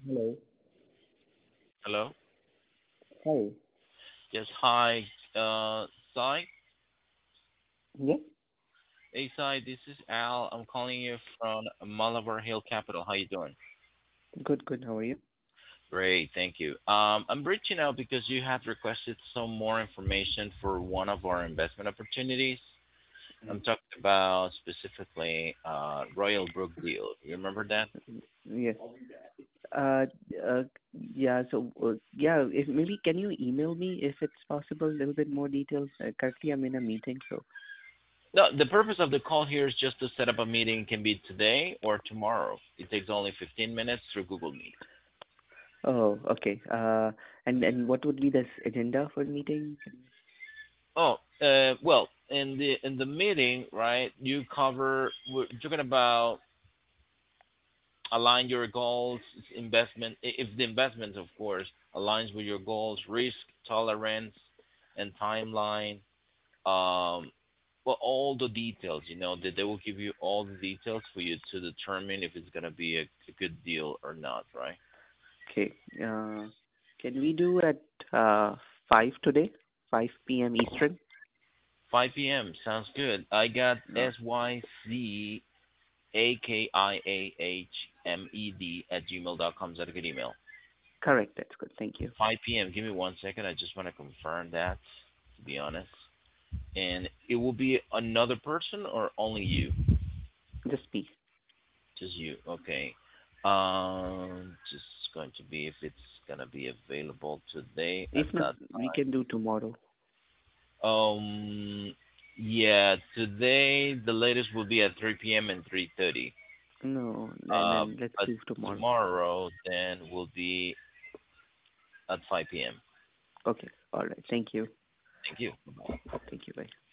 Hello. Hello? Hi. Yes, hi. Sai? Yes. Hey, Sai, this is Al. I'm calling you from Malabar Hill Capital. How you doing? Good. Good. How are you? Great, thank you. I'm reaching out because you have requested some more information for one of our investment opportunities. I'm Mm. talking about specifically Royal Brook deal. You remember that? Yes. Uh. Uh. Yeah. So. Yeah. If maybe can you email me if it's possible a little bit more details? Currently, I'm in a meeting. So. No, the purpose of the call here is just to set up a meeting. It can be today or tomorrow. It takes only 15 minutes through Google Meet. Oh. Okay. And what would be this agenda for the meeting? Oh, well, in the meeting, right? We're talking about align your goals, investment. If the investment, of course, aligns with your goals, risk tolerance, and timeline. Um, well, all the details. That they will give you all the details for you to determine if it's gonna be a good deal or not, right? Okay. Can we do at uh 5 today? 5 p.m. Eastern. 5 p.m. Sounds good. I got No. sycAKIAHMED@gmail.com. Is that a good email? Correct. That's good. Thank you. 5 p.m. Give me 1 second. I just want to confirm that, to be honest. And it will be another person or only you? Just speak. Just you. Okay. Just going to be if it's gonna be available today at If not, that we can do tomorrow. time. Yeah, today the latest will be at 3 p.m. and 3:30. No. And Uh, then let's but do tomorrow. tomorrow then will be at 5 p.m. Okay. All right. Thank you. Thank you. Bye. Thank you. Bye.